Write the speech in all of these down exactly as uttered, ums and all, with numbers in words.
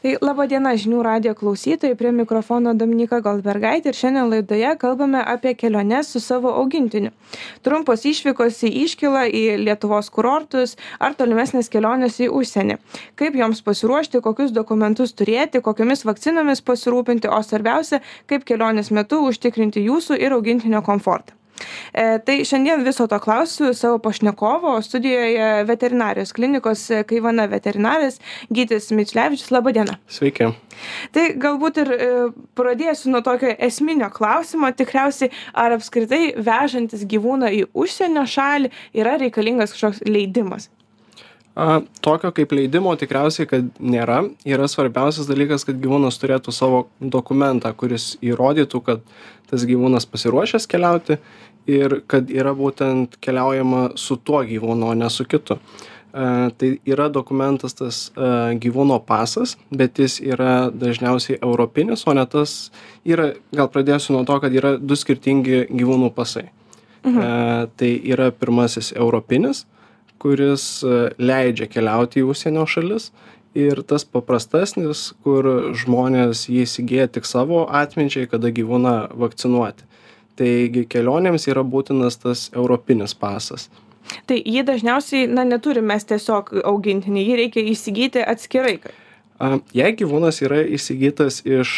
Tai laba diena žinių radijo klausytojai, prie mikrofono Dominika Goldbergaitė ir šiandien laidoje kalbame apie keliones su savo augintiniu. Trumpos išvykos į Iškilą, į Lietuvos kurortus ar tolimesnės kelionės į užsienį. Kaip joms pasiruošti, kokius dokumentus turėti, kokiamis vakcinomis pasirūpinti, o svarbiausia, kaip kelionės metu užtikrinti jūsų ir augintinio komfortą. E, tai šiandien viso to klausiu savo pašnekovo, studijoje veterinarijos klinikos Kaivana veterinaris Gytis Mičlevičius. Labą dieną. Sveiki. Tai galbūt ir e, pradėsiu nuo tokio esminio klausimo. Tikriausiai, ar apskritai vežantis gyvūną į užsienio šalį yra reikalingas kažkoks leidimas? A, tokio kaip leidimo tikriausiai, kad nėra. Yra svarbiausias dalykas, kad gyvūnas turėtų savo dokumentą, kuris įrodytų, kad tas gyvūnas pasiruošęs keliauti ir kad yra būtent keliaujama su tuo gyvūnu, o ne su kitu. A, tai yra dokumentas tas a, gyvūno pasas, bet jis yra dažniausiai europinis, o ne tas yra, gal pradėsiu nuo to, kad yra du skirtingi gyvūnų pasai. Mhm. A, tai yra pirmasis europinis, kuris leidžia keliauti į užsienio šalis, ir tas paprastesnis, kur žmonės jį įsigyja tik savo atminčiai, kada gyvūną vakcinuoti. Taigi kelionėms yra būtinas tas europinis pasas. Tai jį dažniausiai, na, neturim mes tiesiog augintinį, jį reikia įsigyti atskirai. Jei gyvūnas yra įsigytas iš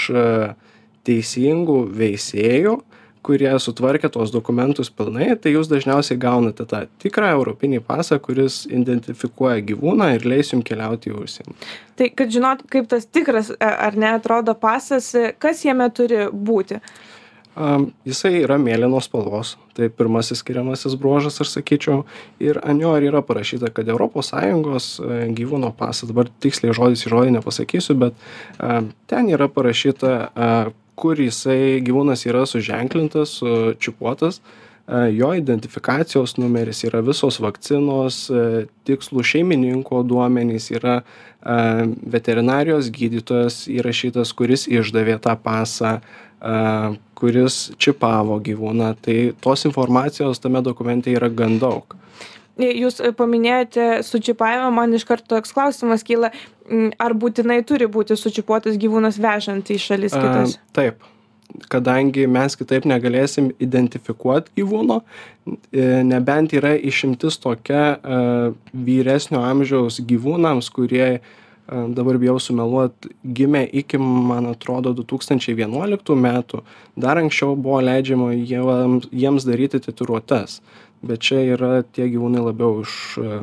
teisingų veisėjų, kurie sutvarkė tuos dokumentus pilnai, tai jūs dažniausiai gaunate tą tikrą europinį pasą, kuris identifikuoja gyvūną ir leis jums keliauti į užsienį. Tai, kad žinot, kaip tas tikras ar ne atrodo pasas, kas jame turi būti? Um, jisai yra mėlynos spalvos, tai pirmasis skiriamasis bruožas, aš sakyčiau, ir ant jo yra parašyta, kad Europos Sąjungos gyvūno pasas, dabar tiksliai žodis į žodį nepasakysiu, bet um, ten yra parašyta, uh, kur jisai gyvūnas yra suženklintas, sučipuotas, jo identifikacijos numeris, yra visos vakcinos, tikslų šeimininko duomenys, yra veterinarijos gydytojas įrašytas, kuris išdavė tą pasą, kuris čipavo gyvūną. Tai tos informacijos tame dokumente yra gan daug. Jūs paminėjote sučipavimą, man iš karto toks klausimas kyla, ar būtinai turi būti sučipuotas gyvūnas vežant į šalis kitas? A, taip, kadangi mes kitaip negalėsim identifikuoti gyvūno, nebent yra išimtis tokia a, vyresnio amžiaus gyvūnams, kurie, a, dabar bijau sumeluoti, gimė iki, man atrodo, du tūkstančiai vienuoliktų metų, dar anksčiau buvo leidžiama jiems, jiems daryti tatuiruotes. Bet čia yra tie gyvūnai labiau iš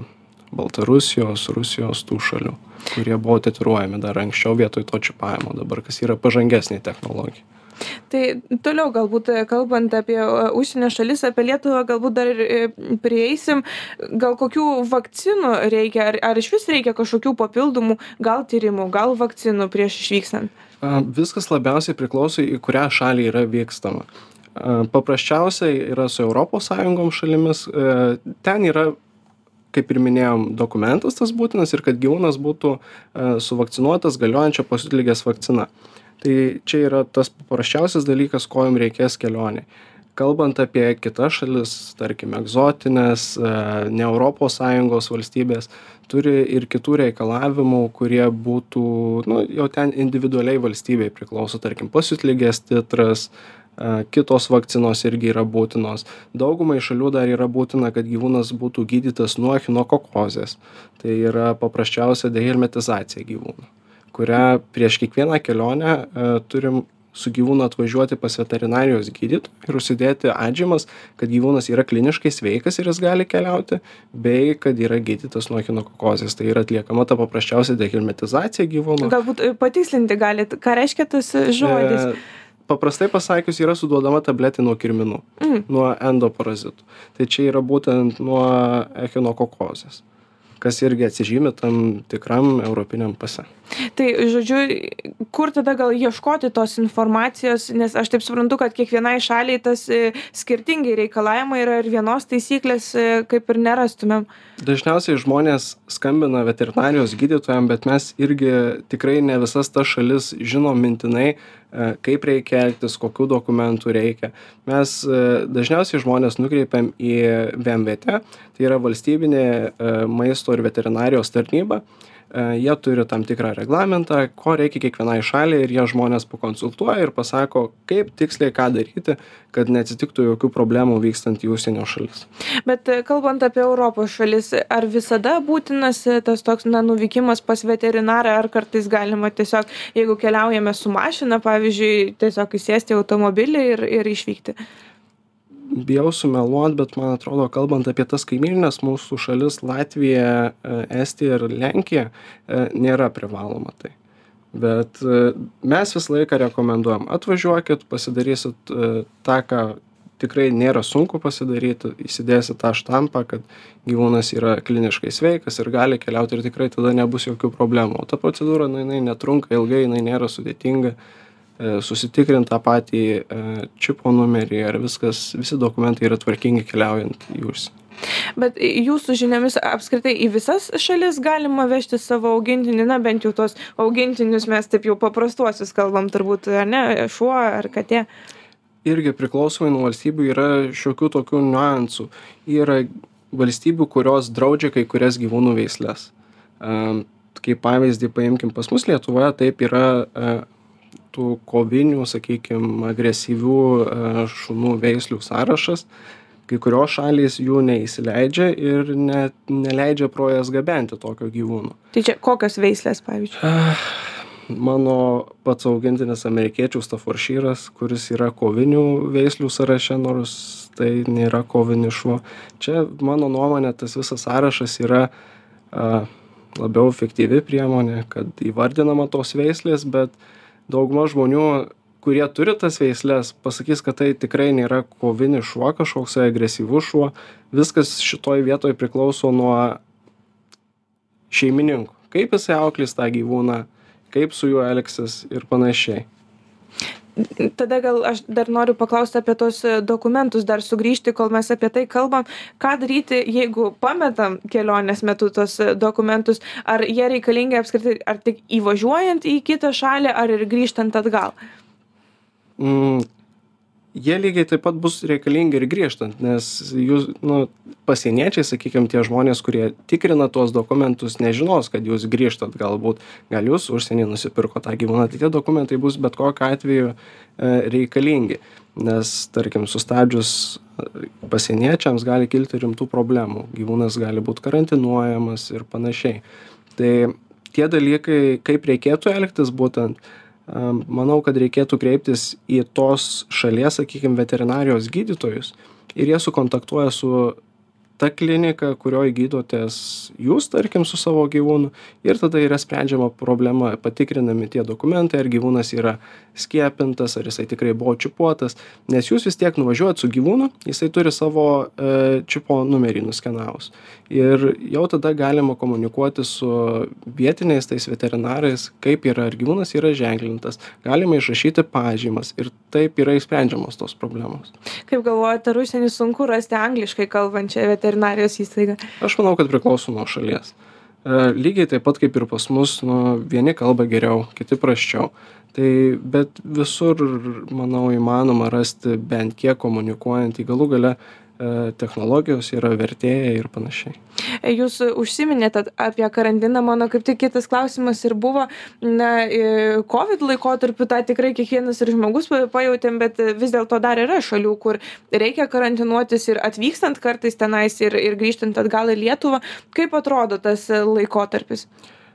Baltarusijos, Rusijos tų šalių, kurie buvo tatuiruojami dar anksčiau vietoj to čipavimo, dabar kas yra pažangesnė technologija. Tai toliau galbūt kalbant apie užsienio šalis, apie Lietuvą galbūt dar prieisim, gal kokių vakcinų reikia, ar, ar iš vis reikia kažkokių papildomų, gal tyrimų, gal vakcinų prieš išvykstant? Viskas labiausiai priklauso, į kurią šalį yra vykstama. Paprasčiausiai yra su Europos Sąjungom šalimis, ten yra, kaip ir minėjom, dokumentas tas būtinas ir kad gyvūnas būtų suvakcinuotas galiojančia pasiutligės vakcina. Tai čia yra tas paprasčiausias dalykas, ko jums reikės kelionė. Kalbant apie kitas šalis, tarkim, egzotinės, ne Europos Sąjungos valstybės, turi ir kitų reikalavimų, kurie būtų, nu, jau ten individualiai valstybei priklauso, tarkim, pasiutligės titras, kitos vakcinos irgi yra būtinos. Daugumai šalių dar yra būtina, kad gyvūnas būtų gydytas nuo echinokokozės. Tai yra paprasčiausia dehelmetizacija gyvūnų, kurią prieš kiekvieną kelionę e, turim su gyvūnu atvažiuoti pas veterinarijos gydytoją ir užsidėti atžymas, kad gyvūnas yra kliniškai sveikas ir jis gali keliauti, bei kad yra gydytas nuo echinokokozės. Tai yra atliekama ta paprasčiausia dehelmetizacija gyvūnų. Galbūt patikslinti galit, ką reiškia tas žodis? E, Paprastai pasakius, yra suduodama tabletė nuo kirminų, mm. nuo endoparazitų. Tai čia yra būtent nuo echinokokozės, kas irgi atsižymi tam tikram europiniam pase. Tai, žodžiu, kur tada gal ieškoti tos informacijos, nes aš taip suprantu, kad kiekvienai šaliai tas skirtingai reikalavimai yra ir vienos taisyklės kaip ir nerastumėm. Dažniausiai žmonės skambina veterinarijos gydytojam, bet mes irgi tikrai ne visas tas šalis žinom mintinai, kaip reikia elgtis, kokių dokumentų reikia. Mes dažniausiai žmonės nukreipiam į V M V T, tai yra valstybinė maisto ir veterinarijos tarnyba, jie turi tam tikrą reglamentą, ko reikia kiekvienai šaliai ir jie žmonės pakonsultuoja ir pasako, kaip tiksliai ką daryti, kad neatsitiktų jokių problemų vykstant į užsienio šalis. Bet kalbant apie Europos šalis, ar visada būtinas tas toks na, nuvykimas pas veterinarą, ar kartais galima tiesiog, jeigu keliaujame su mašina, pavyzdžiui, tiesiog įsėsti į automobilį ir, ir išvykti? Bijau sumeluot, bet man atrodo, kalbant apie tas kaimyninės mūsų šalis, Latvija, Estija ir Lenkija, nėra privaloma tai. Bet mes visą laiką rekomenduojam, atvažiuokit, pasidarysit tą, ką tikrai nėra sunku pasidaryti, įsidėsit tą štampą, kad gyvūnas yra kliniškai sveikas ir gali keliauti ir tikrai tada nebus jokių problemų. O ta procedūra, nu, jinai netrunka ilgai, jinai nėra sudėtinga. Susitikrint tą patį čipo numerį ir viskas, visi dokumentai yra tvarkingi keliaujant į užsienį. Bet jūsų žiniomis apskritai į visas šalis galima vežti savo augintinį, na bent jau tos augintinius mes taip jau paprastuosius kalbam turbūt, ar ne, šuo ar katė? Irgi priklausomai nuo valstybių yra šiokių tokių niuansų. Yra valstybių, kurios draudžia kai kurias gyvūnų veislės. Kaip pavyzdį paimkim pas mus Lietuvoje, taip yra tų kovinių, sakykime, agresyvių šunų veislių sąrašas. Kai kurios šalys jų neįsileidžia ir ne, neleidžia pro jas gabenti tokio gyvūno. Tai čia kokios veislės, pavyzdžiui? Mano pats augintinis amerikiečių Staffordshires, kuris yra kovinių veislių sąraše, nors tai nėra kovinis šuo. Čia, mano nuomonė, tas visas sąrašas yra a, labiau efektyvi priemonė, kad įvardinama tos veislės, bet dauguma žmonių, kurie turi tas veisles, pasakys, kad tai tikrai nėra kovinis šuo, kažkoks agresyvus šuo. Viskas šitoj vietoj priklauso nuo šeimininkų. Kaip jisai auklės tą gyvūną, kaip su juo elgsis ir panašiai. Tada gal aš dar noriu paklausti apie tos dokumentus, dar sugrįžti, kol mes apie tai kalbam. Ką daryti, jeigu pametam kelionės metu tos dokumentus? Ar jie reikalingi apskritai, ar tik įvažiuojant į kitą šalį, ar ir grįžtant atgal? Mm, jie lygiai taip pat bus reikalingi ir grįžtant, nes jūs, nu, pasieniečiai, sakykime, tie žmonės, kurie tikrina tuos dokumentus, nežinos, kad jūs grįžtat galbūt, gal jūs užsienį nusipirko tą gyvūną, tai tie dokumentai bus bet kokiu atveju e, reikalingi, nes, tarkim, sustabdžius pasieniečiams gali kilti rimtų problemų, gyvūnas gali būti karantinuojamas ir panašiai. Tai tie dalykai, kaip reikėtų elgtis būtent, manau, kad reikėtų kreiptis į tos šalies, sakykime, veterinarijos gydytojus ir jie sukontaktuoja su ta klinika, kurioje gydotės jūs, tarkim, su savo gyvūnu ir tada yra sprendžiama problema, patikrinami tie dokumentai, ar gyvūnas yra skiepintas, ar jisai tikrai buvo čipuotas, nes jūs vis tiek nuvažiuojat su gyvūnu, jisai turi savo e, čipo numerį nuskenavus. Ir jau tada galima komunikuoti su vietiniais tais veterinarais, kaip yra, ar gyvūnas yra ženklintas, galima išrašyti pažymas ir taip yra išsprendžiamos tos problemos. Kaip galvojate, ar užsienį sunku rasti angliškai kalbančią veterinarijos įstaigą? Aš manau, kad priklauso nuo šalies. Lygiai taip pat kaip ir pas mus, nu, vieni kalba geriau, kiti prasčiau. Tai, bet visur, manau, įmanoma rasti bent kiek komunikuojant, į galų gale technologijos yra vertėja ir panašiai. Jūs užsiminėte apie karantiną, mano kaip tik kitas klausimas ir buvo, na, COVID laikotarpiu tą tikrai kiekvienas ir žmogus pajautėm, bet vis dėlto dar yra šalių, kur reikia karantinuotis ir atvykstant kartais tenais ir, ir grįžtant atgal į Lietuvą. Kaip atrodo tas laikotarpis?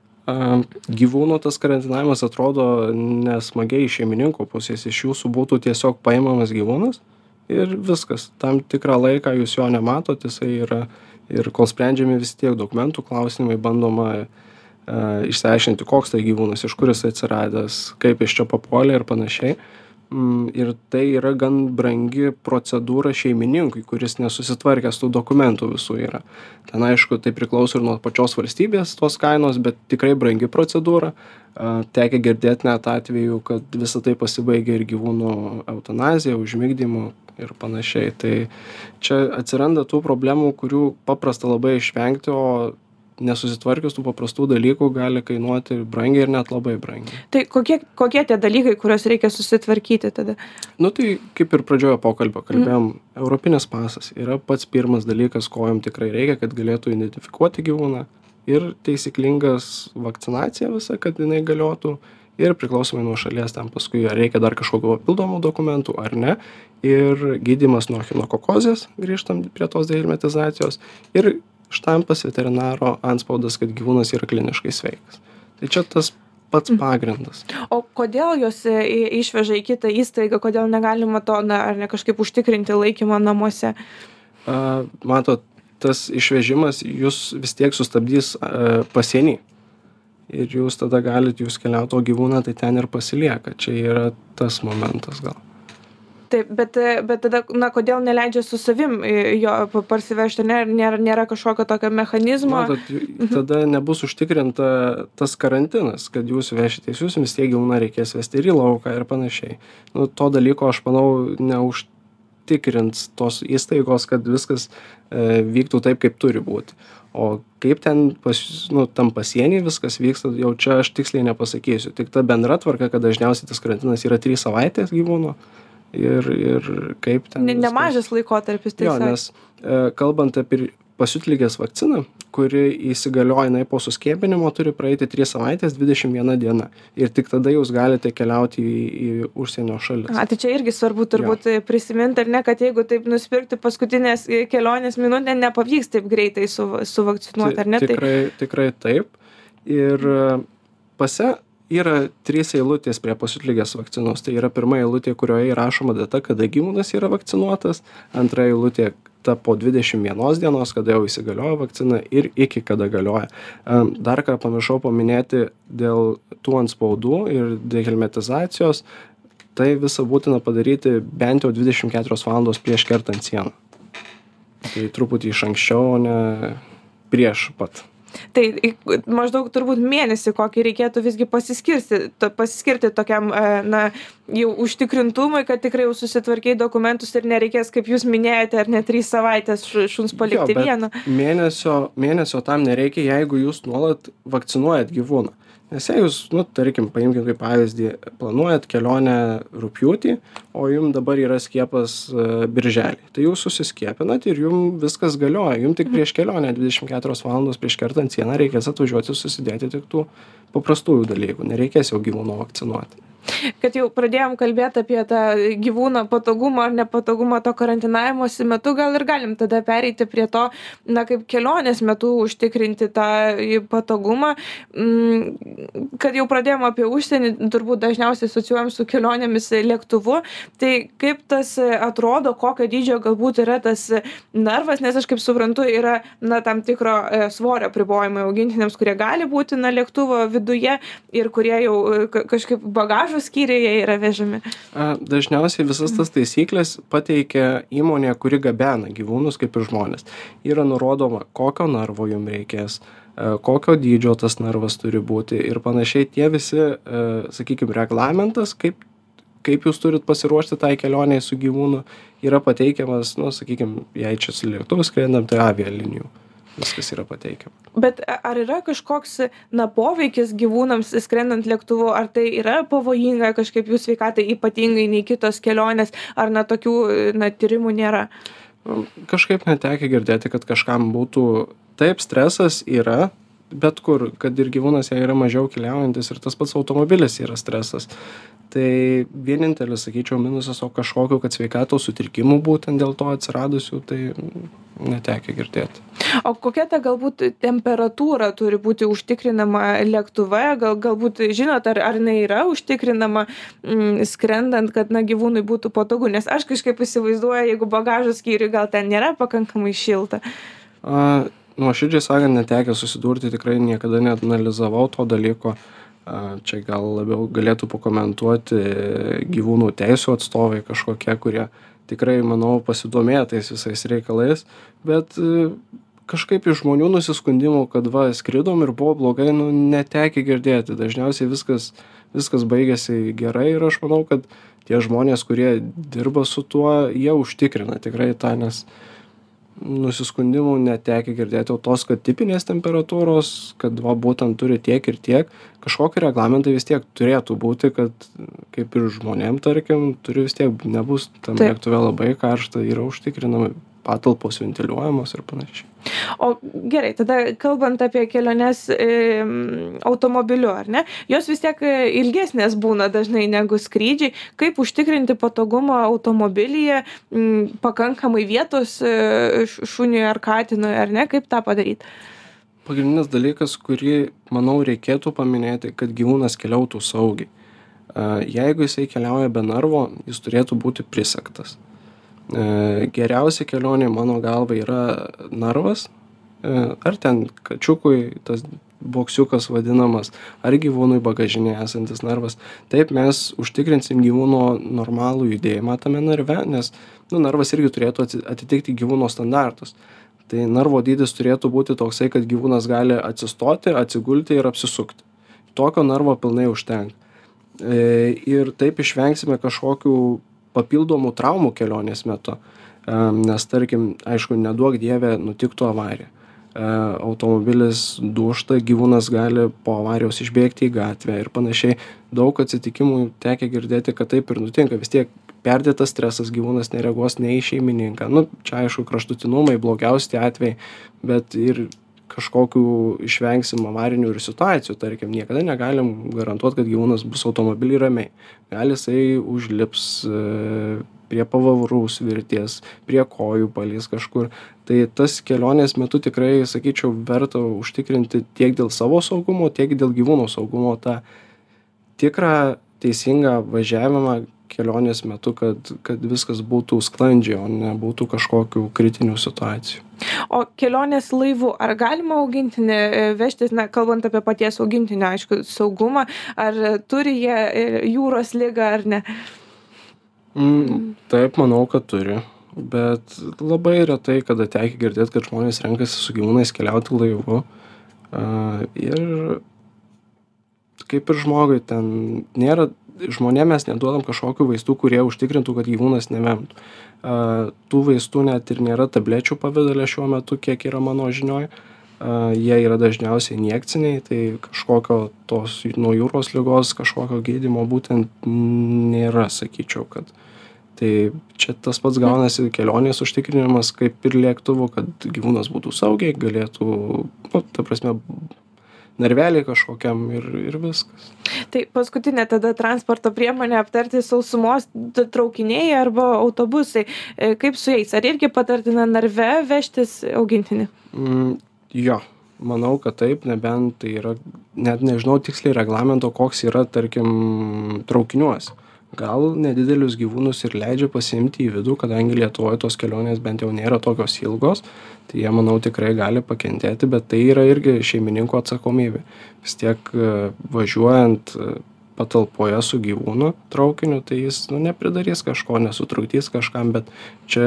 Gyvūno tas karantinavimas atrodo nesmagiai iš šeimininko pusės, iš jūsų būtų tiesiog paimamas gyvūnas ir viskas. Tam tikrą laiką jūs jo nematot, jisai yra ir kol sprendžiami vis tiek dokumentų klausimai, bandoma e, išsiaiškinti, koks tai gyvūnas, iš kur jis atsiradęs, kaip iš čia papuolė ir panašiai. Ir tai yra gan brangi procedūra šeimininkui, kuris nesusitvarkęs tų dokumentų visų yra. Ten aišku, tai priklauso ir nuo pačios valstybės tos kainos, bet tikrai brangi procedūra. Tekia girdėti net atveju, kad visą tai pasibaigia ir gyvūnų eutanazija, užmigdymu ir panašiai. Tai čia atsiranda tų problemų, kurių paprasta labai išvengti, o nesusitvarkius tų paprastų dalykų gali kainuoti brangiai ir net labai brangiai. Tai kokie, kokie tie dalykai, kuriuos reikia susitvarkyti tada? Nu tai kaip ir pradžioje pokalbio kalbėjom, mm. Europinis pasas yra pats pirmas dalykas, ko jam tikrai reikia, kad galėtų identifikuoti gyvūną ir taisyklingas vakcinacija visa, kad jinai galiotų. Ir priklausomai nuo šalies ten paskui ar reikia dar kažkokių papildomų dokumentų ar ne. Ir gydymas nuo echinokokozės, grįžtam prie tos dehelmintizacijos. Ir štampas veterinaro antspaudas, kad gyvūnas yra kliniškai sveikas. Tai čia tas pats pagrindas. O kodėl jos išveža į kitą įstaigą, kodėl negalima to, na, ar ne kažkaip užtikrinti laikymą namuose? A, matot, tas išvežimas jūs vis tiek sustabdys a, pasienį. Ir jūs tada galit, jūs keliauti, o gyvūną tai ten ir pasilieka. Čia yra tas momentas gal. Taip, bet, bet tada, na, kodėl neleidžia su savim jo parsivežti, ne, nėra, nėra kažkokio tokio mechanizmo? Matot, tada nebus užtikrinta tas karantinas, kad jūs vešitės, jūs vis tiek gyvūną reikės vesti ir į lauką ir panašiai. Nu, to dalyko, aš manau, neužtikrins tos įstaigos, kad viskas e, vyktų taip, kaip turi būti. O kaip ten pas, nu, tam pasienį viskas vyksta, jau čia aš tiksliai nepasakysiu. Tik ta bendra tvarka, kad dažniausiai tas karantinas yra trys savaitės gyvūno. Ir, ir kaip ten... Ne, nemažas laikotarpis. Jo, nes e, kalbant apie pasiutligės vakciną, kuri įsigalioja, jinai po suskiepinimo turi praeiti trys savaitės, dvidešimt viena diena. Ir tik tada jūs galite keliauti į, į užsienio šalis. A, tai čia irgi svarbu turbūt jo. Prisiminti, ar ne, kad jeigu taip nusipirkti paskutinės kelionės minutę, nepavyks taip greitai su, suvakcinuoti, ar ne? Tikrai, tikrai taip. Ir pase yra trys eilutės prie pasiutligės vakcinos. Tai yra pirma eilutė, kurioje įrašoma data, kada gyvūnas yra vakcinuotas, antra eilutė ta po dvidešimt vienos dienos, kada jau įsigalioja vakcina ir iki kada galioja. Dar ką pamiršau paminėti dėl tų antspaudų ir dehelmintizacijos, tai visą būtina padaryti bent jau dvidešimt keturios valandos prieš kertant sieną. Tai truputį iš anksčiau, o ne prieš pat. Tai maždaug turbūt mėnesį kokį reikėtų visgi pasiskirti, to, pasiskirti tokiam, na, jau užtikrintumui, kad tikrai jau susitvarkiai dokumentus ir nereikės, kaip jūs minėjote, ar ne trys savaitės šuns palikti vieną. Mėnesio, mėnesio tam nereikia, jeigu jūs nuolat vakcinuojat gyvūną. Nes jei jūs, nu, tarkim, paimkim kaip pavyzdį, planuojat kelionę rugpjūtį, o jums dabar yra skiepas uh, birželį. Tai jūs susiskiepinat ir jums viskas galioja. Jums tik prieš kelionę dvidešimt keturios valandos prieš kertant sieną reikės atvažiuoti susidėti tik tų paprastųjų dalykų. Nereikės jau gyvūno vakcinuoti. Kad jau pradėjom kalbėti apie tą gyvūno patogumą ar nepatogumą to karantinavimosi metu, gal ir galim tada pereiti prie to, na, kaip kelionės metu užtikrinti tą patogumą. Kad jau pradėjom apie užsienį, turbūt dažniausiai asocijuojam su kelionėmis lėktuvu, tai kaip tas atrodo, kokio dydžio galbūt yra tas narvas, nes aš kaip suprantu, yra, na, tam tikro svorio apribojimai augintiniams, kurie gali būti, na, lėktuvo viduje ir kurie jau kažkaip bagažo skyriuje yra vežami. Dažniausiai visas tas taisyklės pateikia įmonė, kuri gabena gyvūnus kaip ir žmonės. Yra nurodoma, kokio narvo jums reikės, kokio dydžio tas narvas turi būti ir panašiai tie visi, sakykime, reglamentas, kaip, kaip jūs turit pasiruošti tai kelionei su gyvūnu, yra pateikiamas, nu, sakykime, jei čia su lėktuvu skrendam, tai avialinijų. Viskas yra pateikiama. Bet ar yra kažkoks, na, poveikis gyvūnams skrendant lėktuvu, ar tai yra pavojinga kažkaip jų sveikatai ypatingai nei kitos kelionės, ar, na, tokių, na, tyrimų nėra? Kažkaip netekia girdėti, kad kažkam būtų taip, stresas yra, bet kur, kad ir gyvūnas jie yra mažiau keliaujantis ir tas pats automobilis yra stresas. Tai vienintelis, sakyčiau, minusas, o kažkokio, kad sveikatos sutrikimų būtent dėl to atsiradusių, tai netekia girdėti. O kokia ta galbūt temperatūra turi būti užtikrinama lėktuve? Gal, galbūt žinot, ar, ar jinai yra užtikrinama mm, skrendant, kad, na, gyvūnui būtų patogu? Nes aš kažkaip įsivaizduoju, jeigu bagažo skyriui gal ten nėra pakankamai šilta. A, nuoširdžiai sakant, netekia susidurti, tikrai niekada neanalizavau to dalyko. Čia gal labiau galėtų pakomentuoti gyvūnų teisų atstovai kažkokie, kurie tikrai, manau, pasidomėjo tais visais reikalais, bet kažkaip iš žmonių nusiskundimų, kad va, skridom ir buvo blogai, nu, netekia girdėti. Dažniausiai viskas, viskas baigėsi gerai ir aš manau, kad tie žmonės, kurie dirba su tuo, jie užtikrina tikrai tą, nes nusiskundimų netekia girdėti, o tos, kad tipinės temperatūros, kad va, būtent turi tiek ir tiek, kažkokie reglamentai vis tiek turėtų būti, kad kaip ir žmonėm, tarkim, turi vis tiek nebus tam lėktuve labai karšta, yra užtikrinama patalpos ventiliuojamos ir panašiai. O gerai, tada kalbant apie keliones e, automobiliu, ar ne? Jos vis tiek ilgesnės būna dažnai negu skrydžiai. Kaip užtikrinti patogumą automobilyje, m, pakankamai vietos e, šuniui ar katinui, ar ne? Kaip tą padaryti? Pagrindinis dalykas, kurį, manau, reikėtų paminėti, kad gyvūnas keliautų saugiai. Jeigu jisai keliauja be narvo, jis turėtų būti prisegtas. Geriausia kelionė mano galva yra narvas, ar ten kačiukui tas boksiukas vadinamas, ar gyvūnui bagažinė esantis narvas. Taip mes užtikrinsim gyvūno normalų judėjimą tame narve, nes nu, narvas irgi turėtų atitikti gyvūno standartus. Tai narvo dydis turėtų būti toksai, kad gyvūnas gali atsistoti, atsigulti ir apsisukti. Tokio narvo pilnai užtenka. Ir taip išvengsime kažkokių papildomų traumų kelionės metu, nes tarkim, aišku, neduok dievė nutiktų avarija. Automobilis dūžta, gyvūnas gali po avarijos išbėgti į gatvę ir panašiai. Daug atsitikimų tekę girdėti, kad taip ir nutinka. Vis tiek perdėtas stresas, gyvūnas nereaguos nei į šeimininką. Nu, čia aišku kraštutinumai, blogiausi atvejai, bet ir kažkokių išvengsim avarinių ir situacijų. Tarkim, niekada negalim garantuoti, kad gyvūnas bus automobilį ramiai. Gali jisai užlips prie pavavarų svirties, prie kojų palys kažkur. Tai tas kelionės metu tikrai, sakyčiau, verta užtikrinti tiek dėl savo saugumo, tiek dėl gyvūno saugumo tą tikrą teisingą važiavimą kelionės metu, kad, kad viskas būtų sklandžiai, o nebūtų kažkokių kritinių situacijų. O kelionės laivu, ar galima augintinį vežtis, na, kalbant apie paties augintinio, aišku, saugumą, ar turi jie jūros ligą ar ne? Mm, taip, manau, kad turi, bet labai retai, kada tekia girdėti, kad žmonės renkasi su gyvūnais keliauti laivu. Uh, ir kaip ir žmogui, ten nėra, žmonėm mes neduodam kažkokių vaistų, kurie užtikrintų, kad gyvūnas nevemtų. Uh, tų vaistų net ir nėra tablečių pavidale šiuo metu, kiek yra mano žinioj. Uh, jie yra dažniausiai injekciniai, tai kažkokio tos nuo jūros ligos, kažkokio gydymo būtent nėra, sakyčiau, kad. Tai čia tas pats gaunasi kelionės užtikrinimas kaip ir lėktuvo, kad gyvūnas būtų saugiai, galėtų, nu, ta prasme, narveliai kažkokiam ir, ir viskas. Tai paskutinė tada transporto priemonė aptarti sausumos traukiniai arba autobusai. Kaip su jais? Ar irgi patartina narve vežtis augintinį? Mm, jo, manau, kad taip, nebent tai yra, net nežinau tiksliai reglamento, koks yra, tarkim, traukiniuose. Gal nedidelius gyvūnus ir leidžia pasiimti į vidų, kadangi Lietuvoje tos kelionės bent jau nėra tokios ilgos, tai jie, manau, tikrai gali pakentėti, bet tai yra irgi šeimininko atsakomybė. Vis tiek važiuojant patalpoje su gyvūnu traukiniu, tai jis nu, nepridarys kažko, nesutrukdys kažkam, bet čia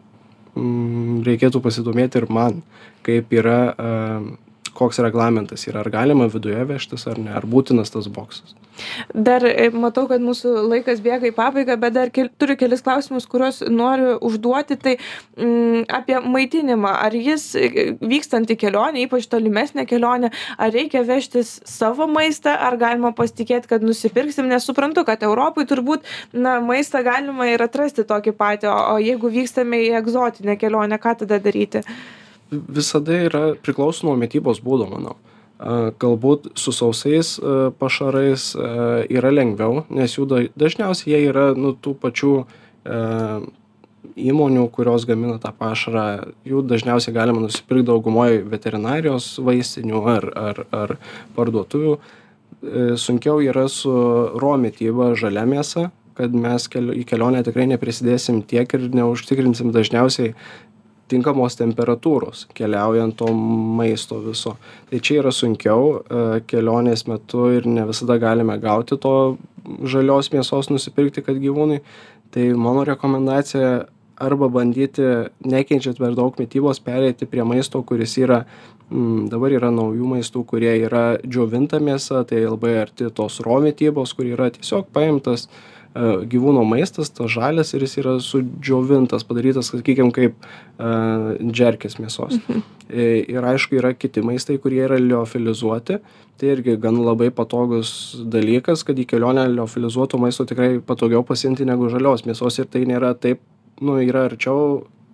mm, reikėtų pasidomėti ir man, kaip yra, uh, koks reglamentas yra, ar galima viduje vežtis ar ne, ar būtinas tas boksas. Dar matau, kad mūsų laikas bėga į pabaigą, bet dar kel, turiu kelis klausimus, kuriuos noriu užduoti. Tai mm, apie maitinimą. Ar jis vykstant į kelionę, ypač tolimesnę kelionę, ar reikia vežtis savo maistą, ar galima pasitikėti, kad nusipirksim? Nes suprantu, kad Europai turbūt na, maistą galima ir atrasti tokį patį, o, o jeigu vykstame į egzotinę kelionę, ką tada daryti? Visada yra priklauso nuo mitybos būdo, manau. Galbūt su sausais pašarais yra lengviau, nes jų dažniausiai jie yra nu, tų pačių įmonių, kurios gamina tą pašarą. Jų dažniausiai galima nusipirkti daugumoje veterinarijos vaistinių ar, ar, ar parduotuvių. Sunkiau yra su raw mityba, žalia mėsa, kad mes į kelionę tikrai neprisidėsim tiek ir neužtikrinsim dažniausiai tinkamos temperatūros keliaujant to maisto viso. Tai čia yra sunkiau kelionės metu ir ne visada galime gauti to žalios mėsos nusipirkti, kad gyvūnui. Tai mano rekomendacija arba bandyti, nekeičiant per daug mitybos, pereiti prie maisto, kuris yra, m, dabar yra naujų maistų, kurie yra džiovinta mėsa, tai labai arti tos raw mitybos, kur yra tiesiog paimtas gyvūno maistas, tas žalias ir jis yra sudžiovintas, padarytas, sakykime, kaip uh, džerkės mėsos. Mhm. Ir aišku, yra kiti maistai, kurie yra liofilizuoti. Tai irgi gan labai patogus dalykas, kad į kelionę liofilizuoto maisto tikrai patogiau pasiimti negu žalios mėsos ir tai nėra taip, nu, yra arčiau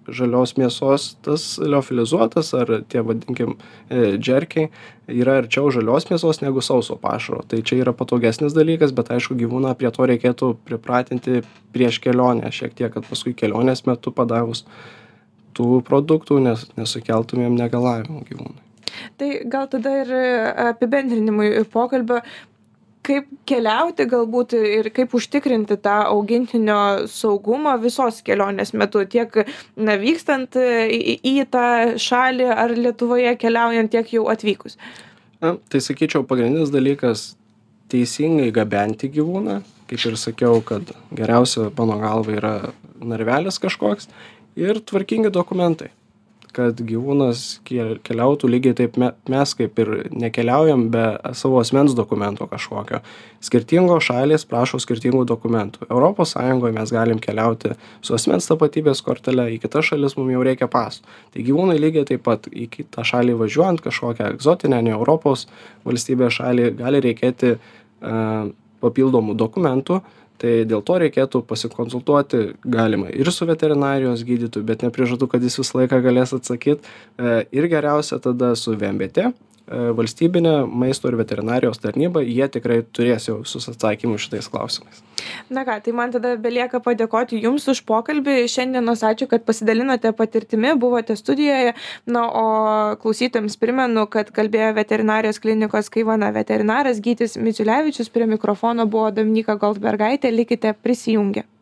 žalios mėsos tas liofilizuotas ar tie vadinkim džerkiai yra arčiau žalios mėsos negu sauso pašaro. Tai čia yra patogesnis dalykas, bet aišku gyvūną prie to reikėtų pripratinti prieš kelionę šiek tiek, kad paskui kelionės metu padavus tų produktų nes, nesukeltumėm negalavimų gyvūnui. Tai gal tada ir apibendrinimui pokalbio, kaip keliauti galbūt ir kaip užtikrinti tą augintinio saugumą visos kelionės metu, tiek na, vykstant į, į tą šalį ar Lietuvoje keliaujant, tiek jau atvykus? Na, tai sakyčiau, pagrindinis dalykas teisingai gabenti gyvūną, kaip ir sakiau, kad geriausia mano galva yra narvelis kažkoks ir tvarkingi dokumentai, kad gyvūnas keliautų lygiai taip mes kaip ir nekeliaujam be savo asmens dokumento kažkokio. Skirtingos šalys prašo skirtingų dokumentų. Europos Sąjungoje mes galim keliauti su asmens tapatybės kortele, į kitas šalis mums jau reikia pasų. Tai gyvūnai lygiai taip pat į kitą šalį važiuojant, kažkokią egzotinę, ne Europos valstybės šalį, gali reikėti uh, papildomų dokumentų. Tai dėl to reikėtų pasikonsultuoti galima ir su veterinarijos gydytoju, bet neprižadu, kad jis visą laiką galės atsakyti. Ir geriausia tada su V M B T, valstybinė maisto ir veterinarijos tarnyba, jie tikrai turės jau visus atsakymus šitais klausimais. Na ką, tai man tada belieka padėkoti Jums už pokalbį. Šiandienos ačiū, kad pasidalinote patirtimi, buvote studijoje. Na, o klausytojams primenu, kad kalbėjo veterinarijos klinikos Kaivana veterinaras Gytis Miciulevičius, prie mikrofono buvo Dominyka Goldbergaitė, likite prisijungę.